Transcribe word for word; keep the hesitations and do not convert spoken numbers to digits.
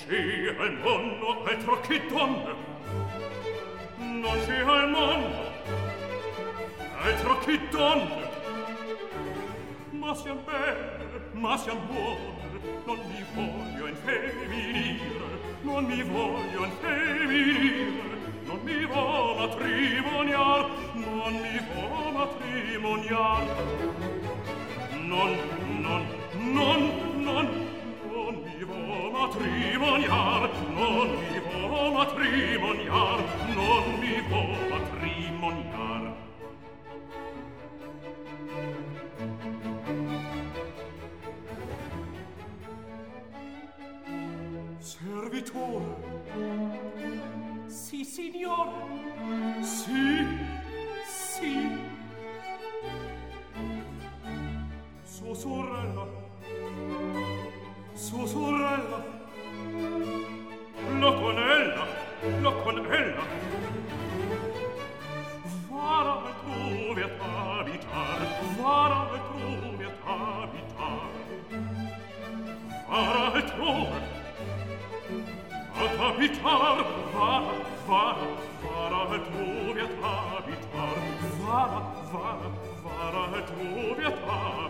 c'è al mondo altro che donne, non c'è al mondo altro che donne, ma siam belle, ma siam buone, non mi voglio infeminire, non mi voglio infeminire, non mi vo matrimoniar, non mi vo matrimoniar, non, non, non, non, non mi vo matrimoniar, non mi vo matrimoniar, non mi vo matrimoniar. Servitore. Sì, signore. Sì, sì. Sua sorella. Sua sorella. La con ella, la con ella. Vara altrove ad abitar, vara altrove ad abitar. Vara altrove ad abitar, vara, vara, vara altrove ad abitar, vara, vara, vara altrove ad abitar.